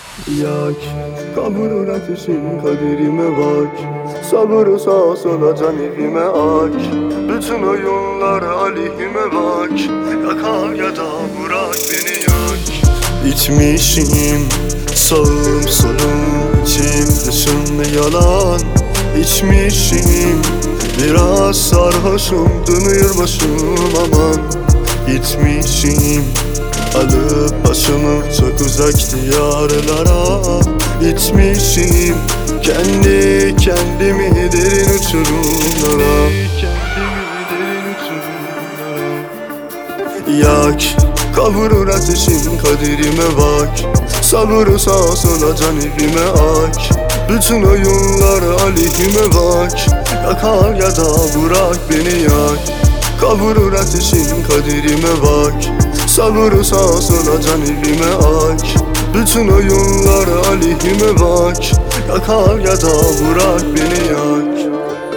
Yak, kavurur ateşin kaderime bak. Sabır sağa sola can evime ak. Bütün oyunlar aleyhime bak. Yakar ya da bırak beni yak. İçmişim sağım solum, içim dışım yalan. İçmişim biraz sarhoşum, dönüyor başım aman. Gitmişim alıp başımı çok uzak diyarlara. İtmişim kendi kendimi derin uçurumlara. Yak, kavurur ateşin kaderime bak. Sabır sağa sola can evime ak. Bütün oyunlar aleyhime bak. Yakar ya da bırak beni yak. Kavurur ateşin kaderime bak. Sabır sağa sola can evime ak. Bütün oyunlar aleyhime bak. Yakar ya da bırak beni yak.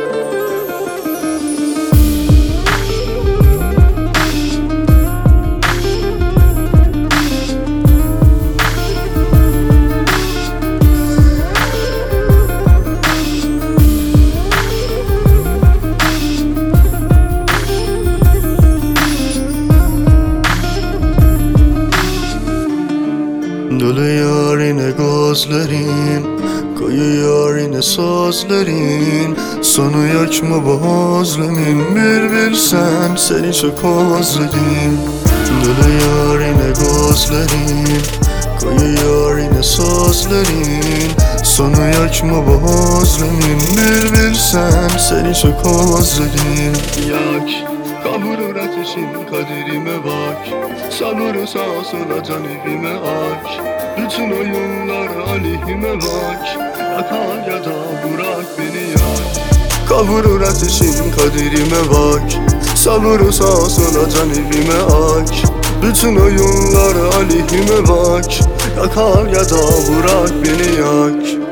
Doluyor yine gözlerim, koyuyor yine sözlerin. Sonu yok mu bu özlemin? Bir bilsen seni çok özledim. Doluyor yine gözlerim, koyuyor yine sözlerin. Sonu yok mu bu özlemin? Bir bilsen seni çok özledim. Yak, kavurur ateşin kaderime bak. Sabır sağa sola can evime ak. Bütün oyunlar aleyhime bak. Yakar ya da bırak beni yak. Kavurur ateşin kaderime bak. Sabır sağa sola can evime ak. Bütün oyunlar aleyhime bak. Yakar ya da bırak beni yak.